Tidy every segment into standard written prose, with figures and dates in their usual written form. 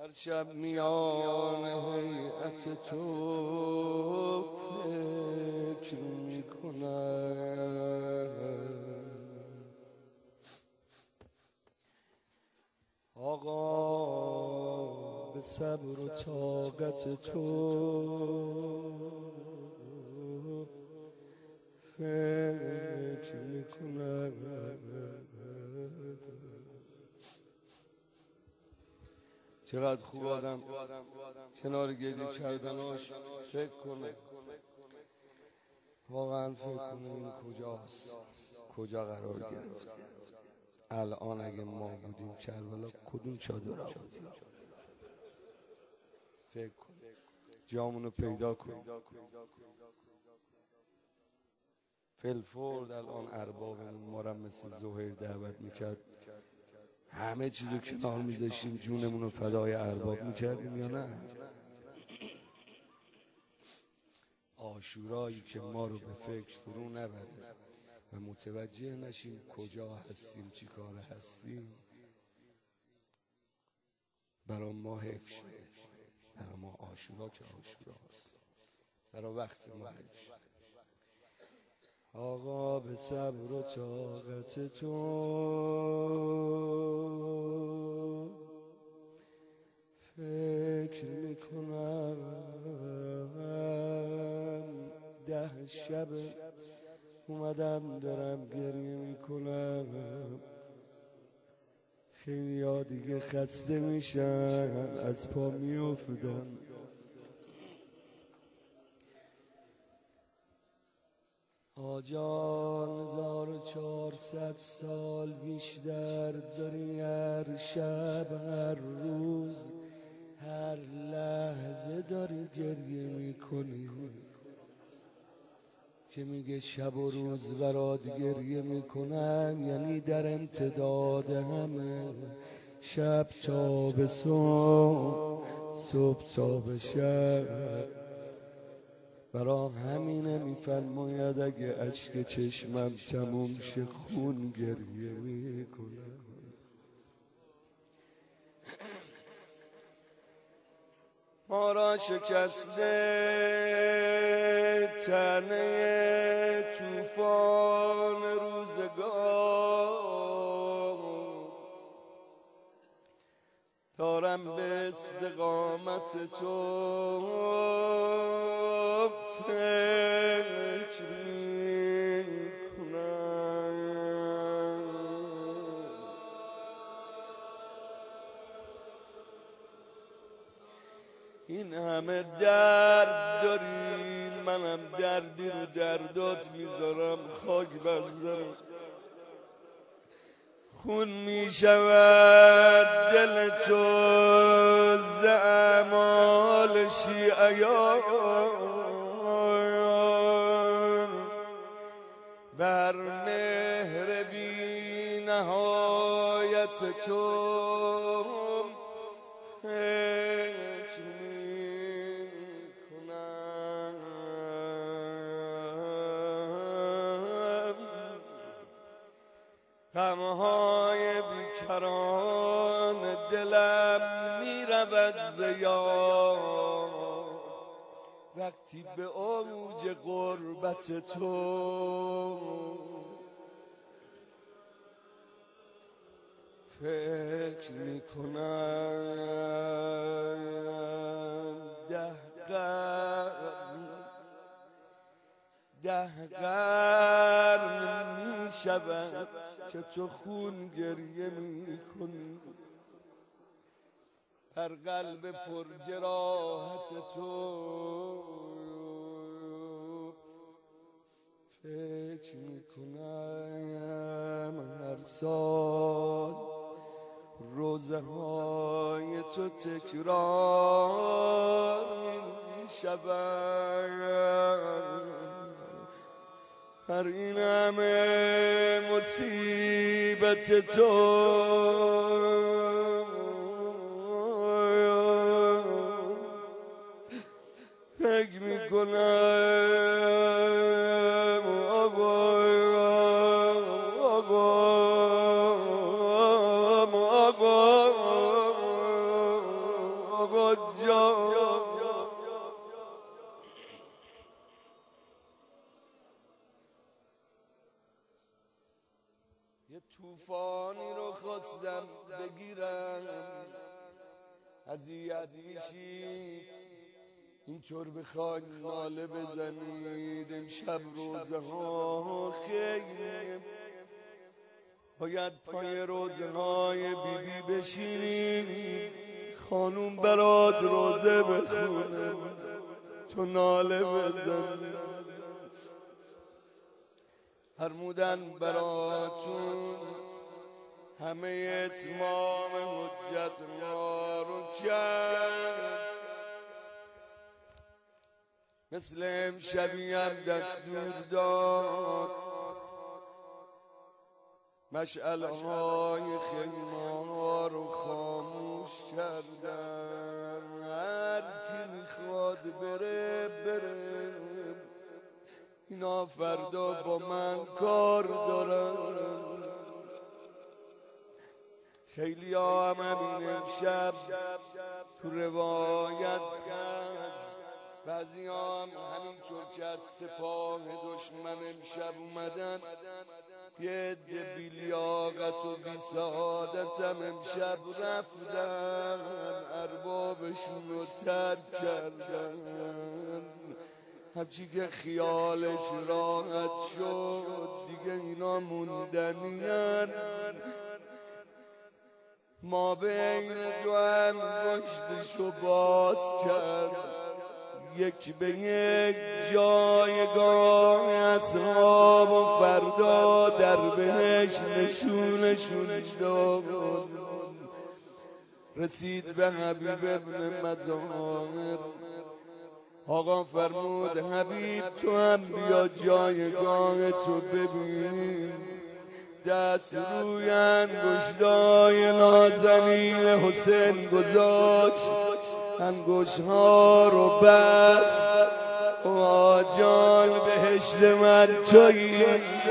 هر شب میان هیئت تو فکر میکنم آقا به صبر و طاقت تو فکر میکنم چقدر خوب آدم کنار گریه کردناش فکر کنه، واقعا فکر کنه این کجاست، کجا قرار گرفت. الان اگه ما بودیم کربلا کدوم چادر آوردیم؟ فکر کن، جامونو پیدا کن. فلفورد الان اربابمون ما را مثل زهیر دعوت میکرد، همه چیزو کنار میذاشیم جونمونو فدای ارباب میکردیم یا نه؟ عاشورایی که ما رو به فکر فرو نبره و متوجه نشیم کجا هستیم، چی کار هستیم، برای ما حیف شده. برای ما عاشورا که عاشوراست، برای وقت ما حیف شده. آقا به صبر و طاقت تو فکر میکنم، 10 شب اومدم دارم گریه میکنم. خیلی ها دیگه خسته میشن، از پا میافتن. آجان 1400 سال بیشتر داری، هر شب هر روز هر لحظه داری گریه میکنی که میگه شب و روز برات گریه میکنم، یعنی در امتداد همه، شب تا به صبح، صبح تا به شب. برا همینه میفرماید اگه اشک چشمم تموم شه خون گریه میکنم. ما را شکسته تنه طوفان روزگار، دارم به استقامت تو فکر میکنم. این همه درد داری، منم دردی رو دردات میذارم، خاک بر سرم خون میشود دل تو ز اعمال شیعیان، بر مهر بی نهایت تو فکر میکنم. غمهای بیکران دلم میرود ز یاد، وقتی به اوج غربت تو فکر میکنم. 10 قرن میشود که تو خون گریه میکنی، بر قلب پر جراحت تو فکر میکنم. هر سال روزه های تو تکرار میشود، هر این همه مصیبت تو فکر میکنم. آقا یه طوفانی رو خواستم بگیرم، اذیت میشید اینطور بخواید ناله بزنید. امشب روزه ها خیلی باید پای روزه های بیبی بشینیم، خانوم برات روزه بخونه تو ناله بزن. فرمودن براتون همه اتمام حجت ما رو کرد، مثل امشبی هم دستور داد مشعلهای خیمه رو خاموش کردن. هر کی میخواد بره بره، اینا فردا با من کار دارن. خیلی هم همین امشب تو روایت هست، بعضی هم همینطور که از سپاه دشمن امشب اومدن، یه عده بیلیاقت و بی سعادت هم امشب رفتن، اربابشون رو ترک کردن. همچی که خیالش راحت شد دیگه اینا موندنین. ما بین دو انگشتشو باز کرد، یک به یک جایگاه اصحاب و فردا در بهش نشونشون داد. رسید به حبیب ابن مظاهر، آقا فرمود حبیب تو هم بیا جایگاه تو ببین. دست روی انگشتای نازنین حسین گذاشت، انگشت‌ها رو بست. آجان بهشت من تویی،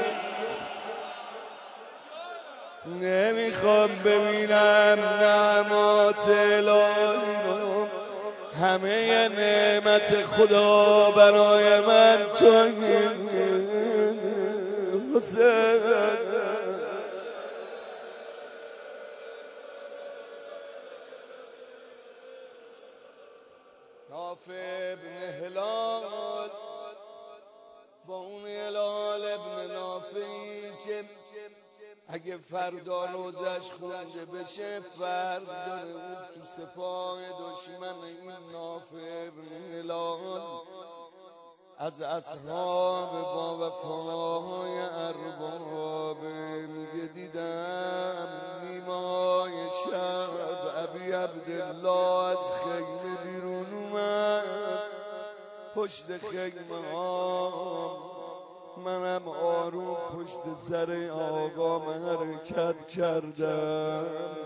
نمیخوام ببینم نعمات الهی رو، همه نعمت خدا برای من تویی حسین. نافع ابن هلال با اون هلال ابن نافعی که اگه فردا روزش خونده بشه فرد داره، اون تو سپاه دشمن. این نافع ابن هلال از اصحاب با وفاهای ارباب میگه دیدم نیمای شب ابی عبدالله از خیمه بیرون اومد. پشت خیمه ها منم آروم پشت سر آقا حرکت کردم.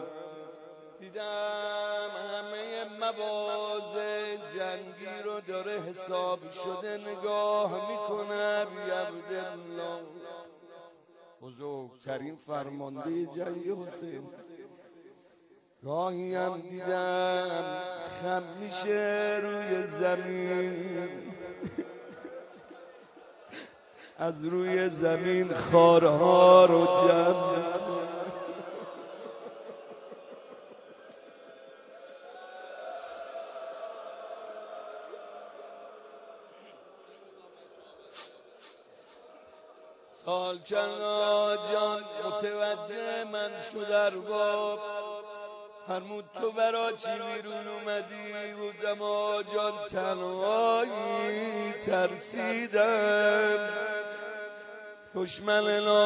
دیدم همه مواضع جنگی رو داره حساب شده نگاه میکنه ابی عبدالله، بزرگترین فرمانده جنگ حسین. گاهی هم دیدم خم میشه روی زمین، از روی زمین خارها رو جمع. سالچن جان متوجه من شد ارباب، فرمود تو برا چی بیرون اومدی؟ گفتم آجان تنهایی ترسیدم دشمن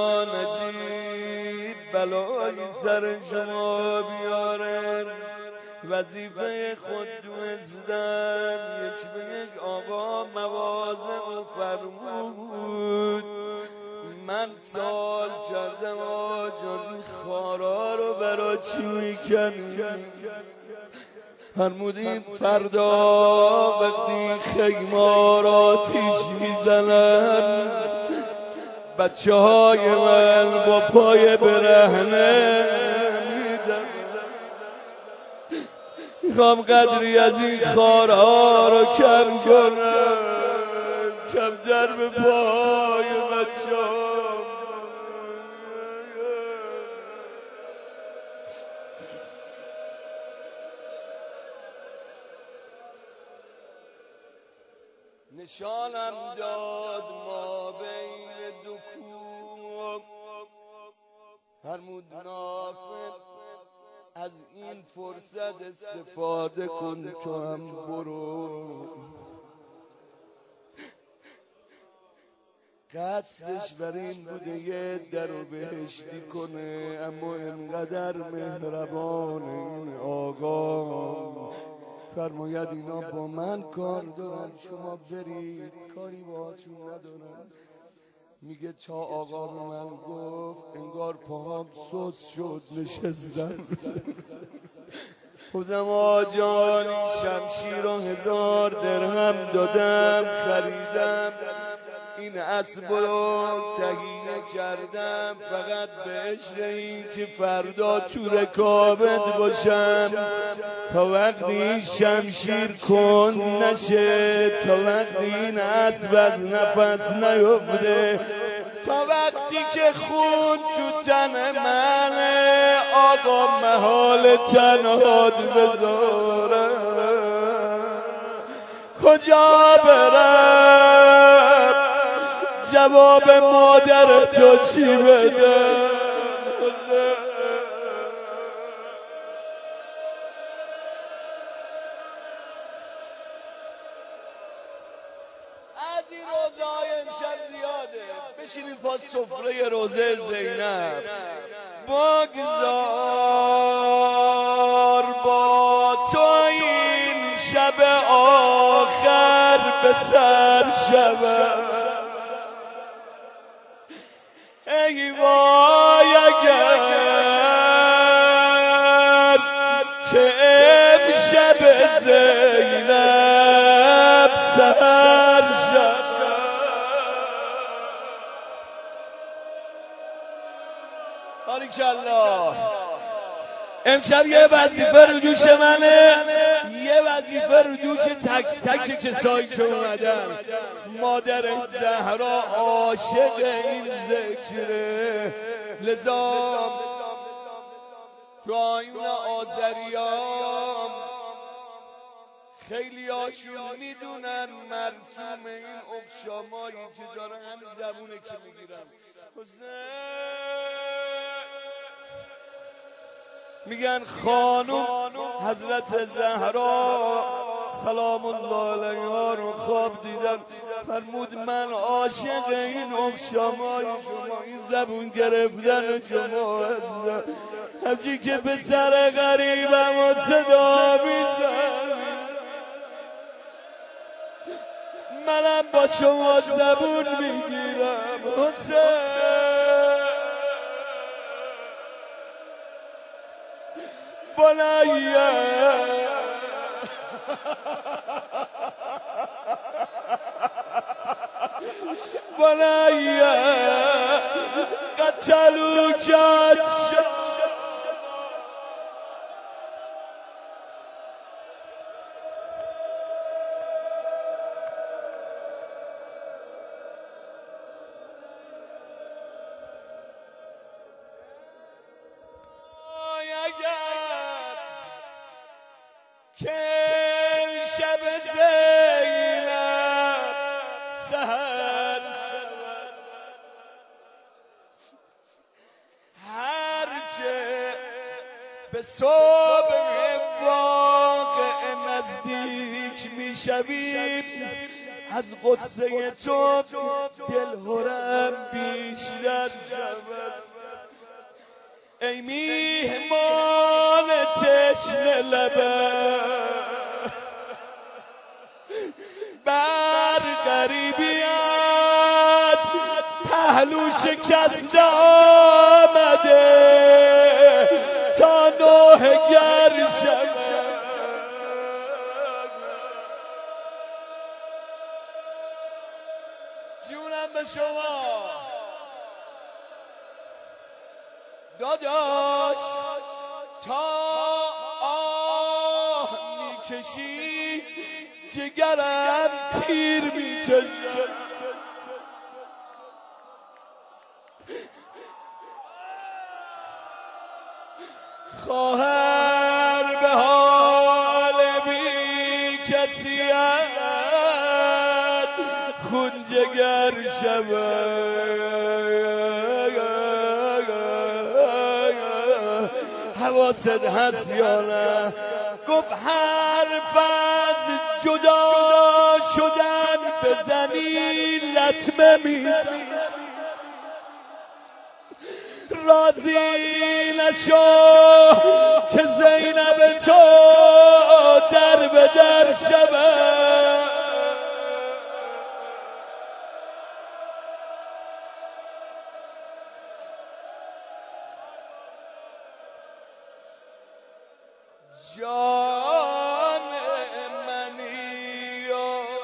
نجیب بلایی سر شما بیاره، وظیفه خود دونستم یک به یک آقا مواضع فرمود. من سوال کردم آجان این خارا رو برا چی میکنی؟ فرمودیم فردا وقتی خیمه را آتیش میزنن بچه های من با پای برهنه میدن. میخوام قدری از این خارها رو کم کنم، کمتر به پای بچه‌ام. نشانم داد ما بین دو کوه، فرمود نافذ از این فرصت استفاده کن، تو هم برو. قصدش بر این بوده یه در و بهشتی کنه، اما انقدر مهربانه این آقا، فرماید اینا با من کار دارن، شما برید، کاری باهاتون ندارن. میگه تا آقا به من گفت انگار پاهم سوس شد، نشستم. خودم آجانی شمشیر و 1000 درهم دادم خریدم، این اسب رو تهیه کردم فقط به عشق این که فردا تو رکابت باشم، تا وقتی شمشیر کن نشه، تا وقتی این اسب از نفس نیفته، تا وقتی که خون تو تن منه آقا محال تنهاد بذاره. کجا برم جواب مادر تو چی بده؟ از این روزهای امشب زیاده، بشینیم پاس سفره روزه زینب. بگذار با تو این شب آخر به سر شود، ای وای اگر که امشب زینب سر شد. باریکالله. امشب یه وظیفه رو دوش منه، یه وظیفه رو دوش تک تک کسایی که اومدن. مادر زهرا عاشق این ذکره، لذا تو آیون آذریان خیلی هاشون میدونن مرسوم این افشامایی که داره همین زبونه که میگیرن. میگن خانم حضرت زهرا سلام الله علیها رو خواب دیدم، فرمود من عاشق این افشامای شما، این زبون گرفتن شما هستم. همچی که به سر غریبم و صدا میزن، منم با شما زبون میگیرم. حسین بنیه بنیه قتلوک که شب زینب سحر شود، هرچه به صبح واقع نزدیک میشویم، از قصه تو دلهرم بیشتر شود. ای میهمان تشنه لبه بر غریبیت پهلو شکسته آمده تا نوحه گر شود. جونم به شما داداش، تا آه کشی جگرم تیر میکشد. خواهر به حال بی کسیت خون جگر شود. حواست هست یا نه؟ گفت حرفت جدا شدن بزنی لطمه میزنی. راضی نشو که زینب تو در به در شود. جان منی و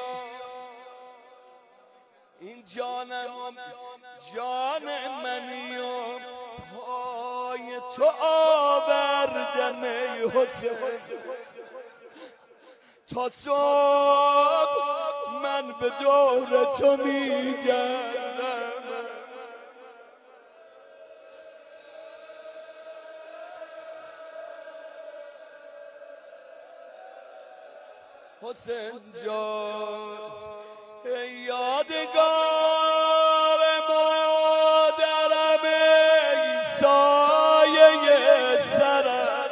این جان منی و پای تو آوردم ای حسین. تا صبح من به دور تو میگردم. حسین جان ای یادگار مادرم، ای سایه سرم،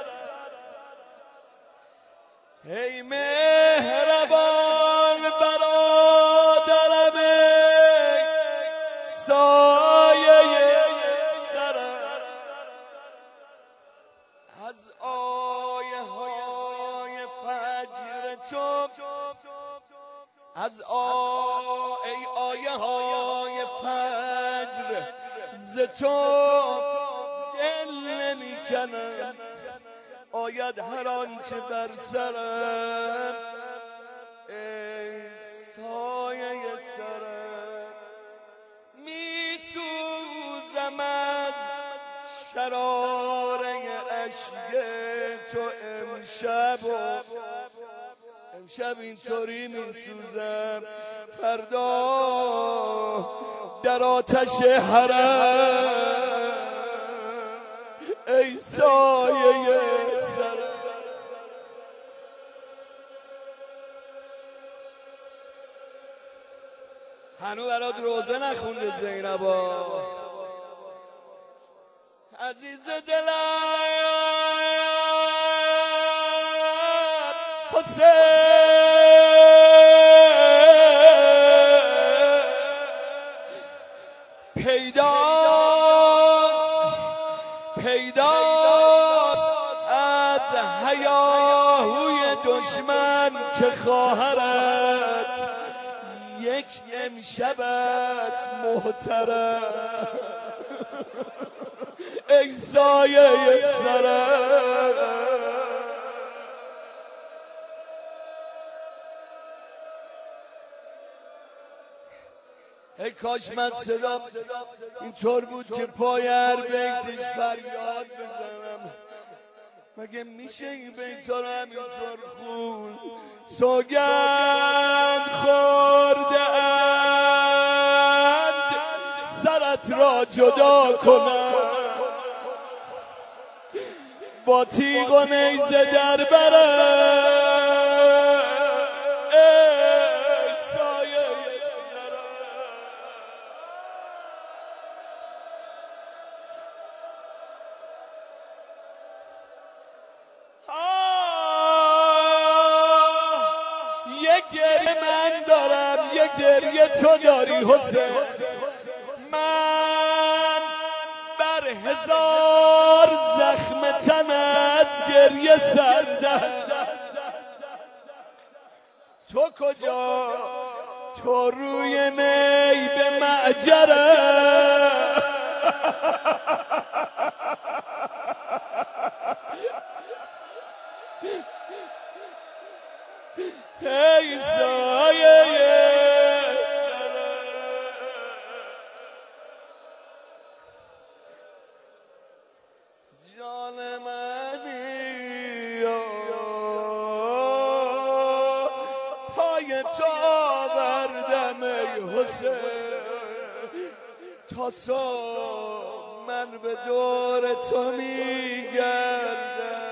ای مهربان برادرم، ای سایه سرم. از آیه های فجر تو، از آیه های فجر ز تو دل نمی کنم. آید هر آنچه بر سرم، ای سایه سرم. می سوزم از شراره اشک تو امشب اینطوری می سوزم، فردا در آتش حرم، ای سایه سرم. هنو برات روزه نخونده زینبا عزیز دلم. حسین پیداست از هیاهوی دشمن که خواهرت یک امشب است محترم، ای سایه سرم. ای کاش من صدا اینطور بود که پای هر بیتش فریاد بزنم. مگه میشه این بیتا رو همینطور خون؟ سوگند خورده اند سرت را جدا کنم، با تیغ و نیزه در برم، ای سایه یک گریه من دارم، یک گریه تو داری حسین. من بر هزار زخم تنت گریه سردم، تو کجا؟ تو روی می به معجرم، ای سایه جان منی حسین تا صبح من به دور تو میگردم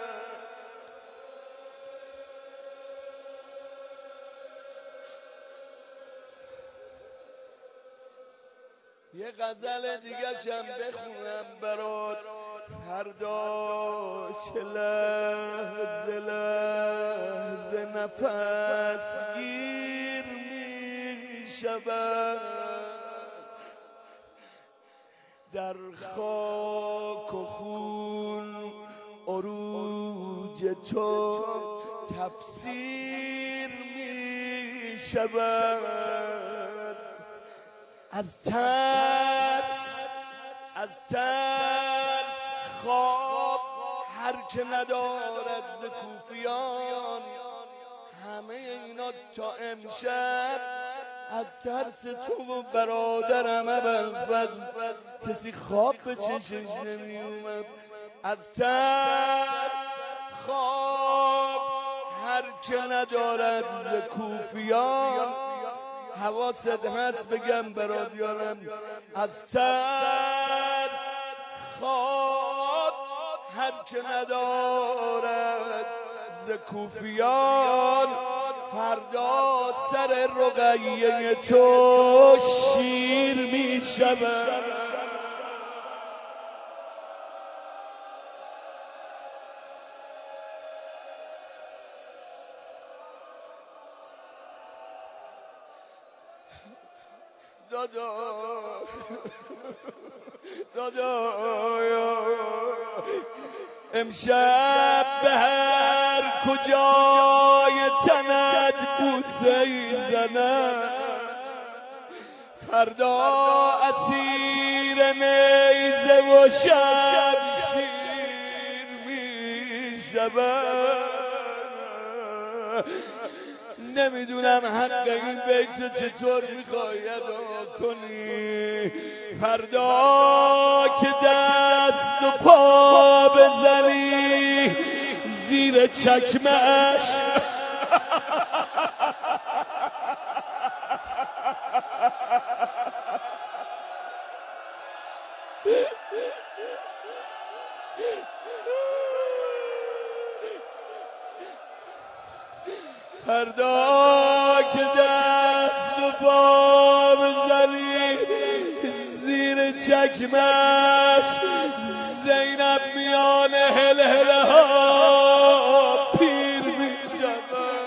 یه غزل دیگه شم بخونم برات فردا که لحظه لحظه نفس گیر می شود در خاک و خون عروج تو تفسیر می شود از ترس خواب هر که ندارد ز کوفیان همه اینا تا امشب از ترس تو برادرم ابوالفضل کسی خواب به چشش نمی اومد از ترس خواب هر که ندارد ز کوفیان حواست هست بگم برادرم از ترس خواب هر که ندارد ز کوفیان فردا سر رقیه تو شیر می شود دادا امشب به هر کجای تنت بوسه زنم فردا اسیر نیزه و شمشیر می شود نمیدونم حق این بیت چطور میخوای ادا کنی فردا که دست و پا بزنی زیر چکمش فردا که دست و پا بزنی زیر چکمش زینب میان هلهله ها پیر می شود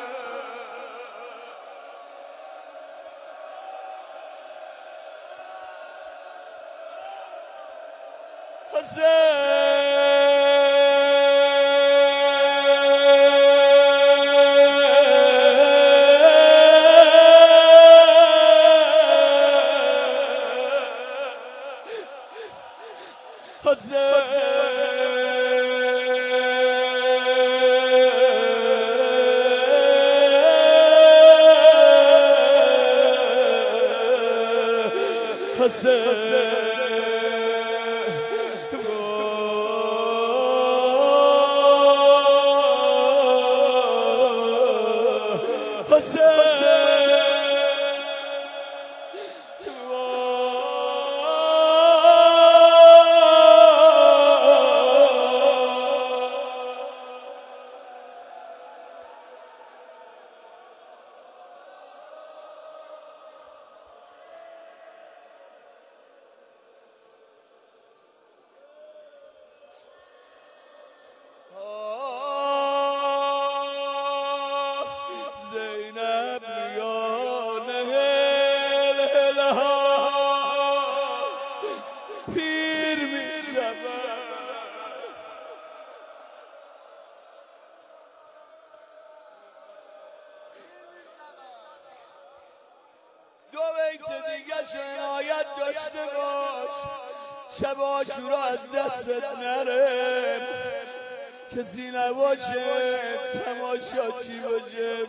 عنایت داشته باش شب عاشورا از دستت نره کسی نباشه تماشاچی باشه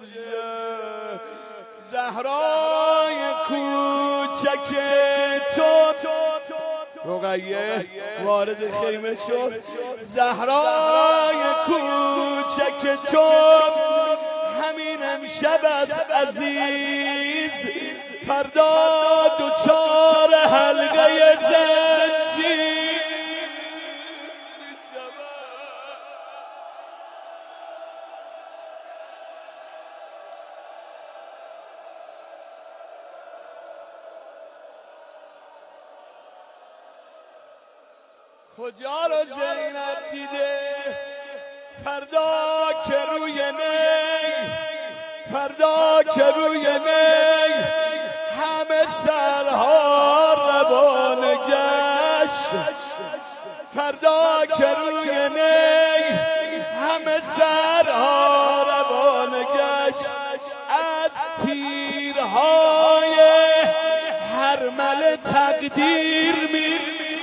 زهرای کوچک تو رقیه وارد خیمه شد زهرای کوچک تو همین امشب از عزیز فردا دوچار حلقه زنجیر کجا رو زینب دیده فردا که روی نی فردا که روی نی همه سرها روان گشت فردا که روی نی همه سرها روان گشت از تیرهای هرمل تقدیر می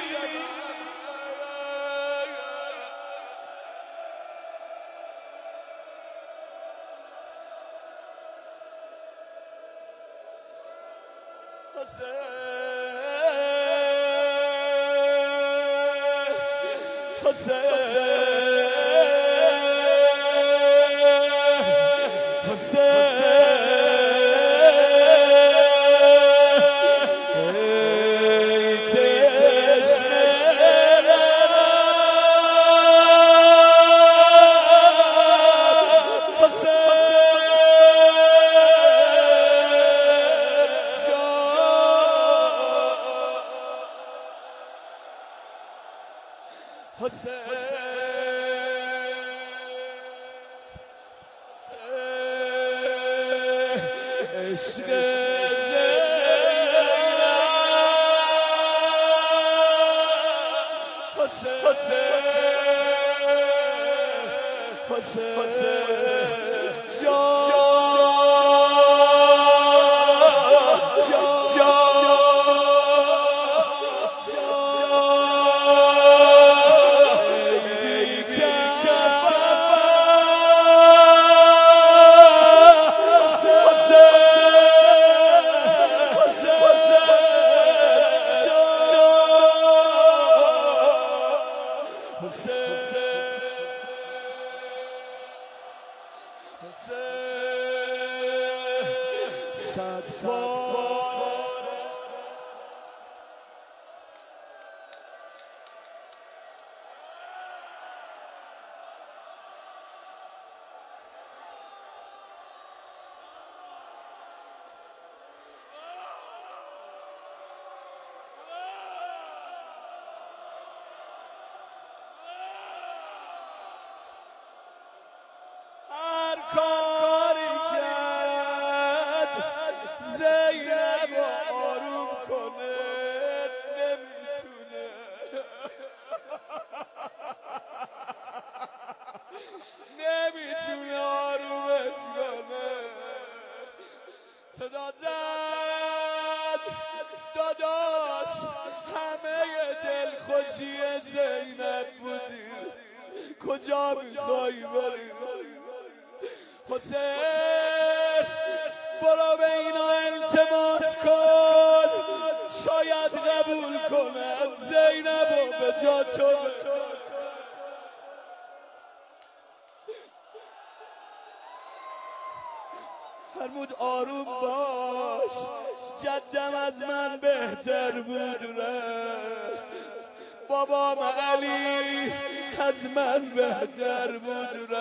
نمیتونه آرومش کنه صدا زد داداش همه دلخوشی زینب بودی کجا میخوایی بری حسین برو به اینا التماس کن شاید قبول کنن زینبو به جا تو فرمود آروم باش جدم از من بهتر بود بابام علی از من بهتر بود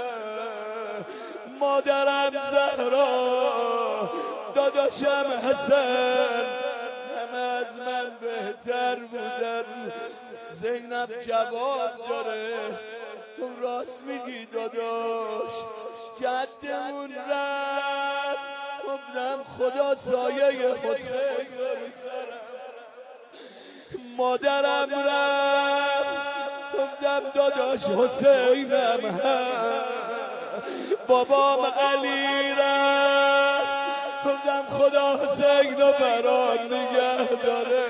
مادرم زهرا داداشم حسن همه از من بهتر بودن زینب جواب داره تو راست میگی داداش جدمون رفت گفتم خدا سایه حسین مادرم رفت گفتم داداش حسینم هم بابام علی رفت گفتم خدا حسینو برام نگه داره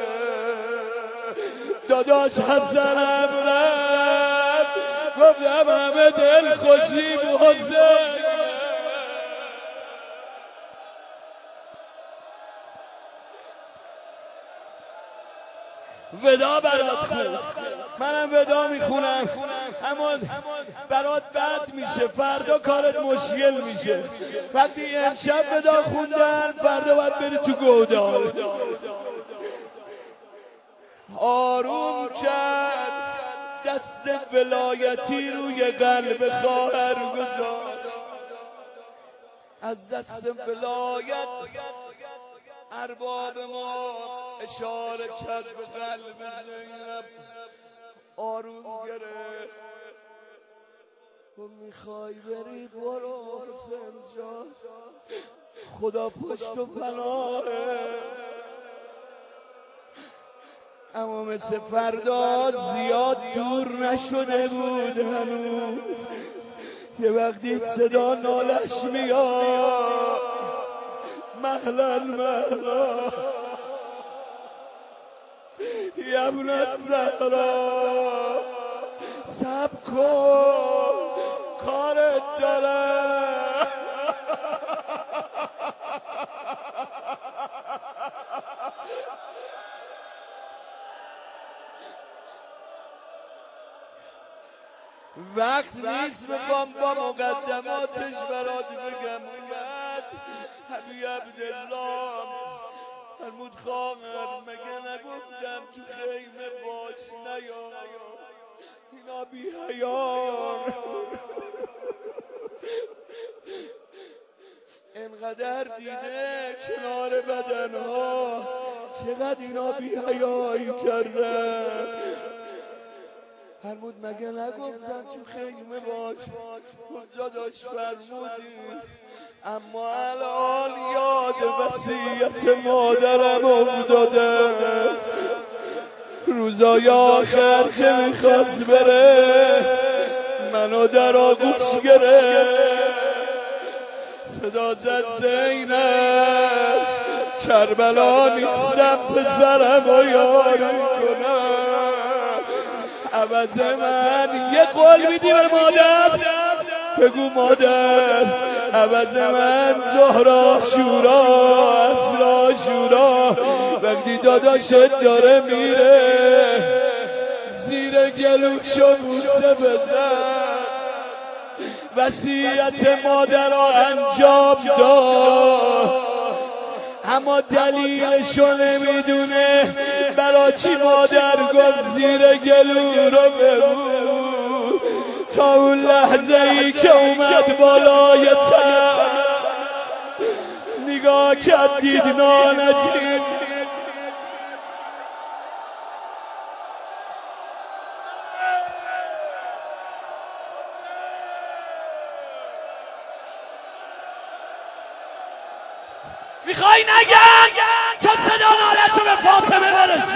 داداش حسنم رفت گفتم همه دل خوشی حسین ودا برات خون، منم ودا میخونم، اما برات بد میشه، فردا کارت مشکل میشه. وقتی امشب ودا خوندن فردا باید بری تو گودال. آروم کرد، دست ولایتی روی قلب خواهر گذاشت. از دست ولایت ارباب ما اشاره کرد به قلب زینب، آروم گرفت. تو میخوای بری برو حسین جان، خدا پشت و پناهه. اما مثل فرداد زیاد دور نشده بود هنوز، یه وقتی صدا نالش میاد مهلا مهلا یبن الزهرا، سب کن کارت داره. وقت نیست میخوام با مقدماتش برات بگم. اومد حبی عبدالله فرمود خواهر مگه نگفتم تو خیمه باش نیا، اینا بی حیان، انقدر دیده کنار بدنها، چقدر اینا بی حیایی کردن. فرمود مگه نگفتم تو خیمه باش؟ کجا داشت فرمودی، اما الان یاد وصیت مادرم افتاده. روزای آخر که میخواست بره منو در آغوش گرفت، صدا زد زینب کربلا نیستم پسرم و یاری کنم. عوض من یه قول میدی به مادر، بگو مادر عوض من زهرا شورا اسرا شورا، وقتی داداشت داره میره زیر گلوشو بوسه بزن. وصیت مادر را انجام داد، اما دلیلشو نمیدونه برای چی مادر گفت زیر گلو رو ببو. تا اون لحظه ای که اومد بالای تن نگاه کرد دید نانجی. میخوای نگم تا صدا نالتو به فاطمه برسی.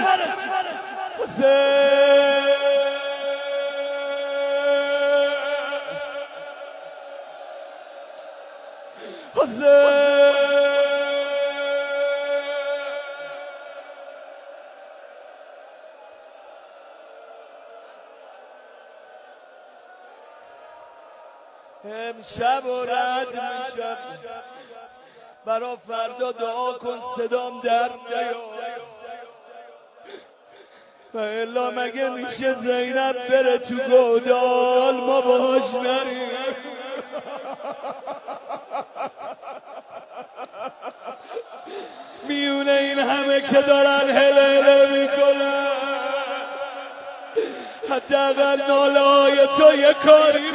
امشب رد میشم، برا فردا دعا کن صدام در نیاد، و الا مگه میشه زینب بره تو گودال ما باهاش نریم. میونه این همه که دارن هله میکنن، حداقل ناله های تو یه کاری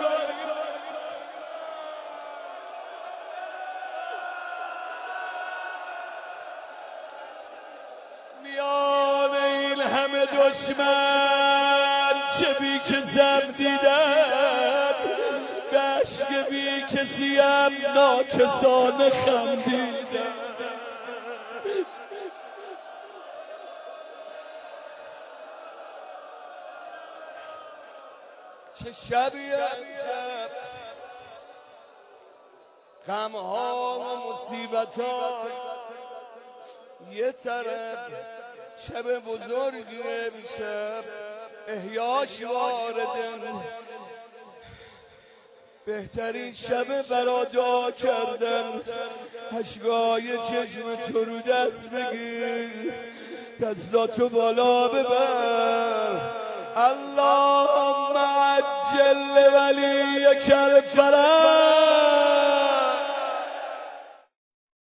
میان این همه دشمن چه بی که زم دیدن، به عشق بی کسیم ناکسانه خندیدن. چه شبیه امشب، غمها و مصیبتها یه طرف، شب بزرگیه میشب احیاش وارده، بهترین شب برا دعا کردن. اشکای چشم تو رو دست بگیر، دستاتو بالا ببر. اللهم عجل ولیک الفرج.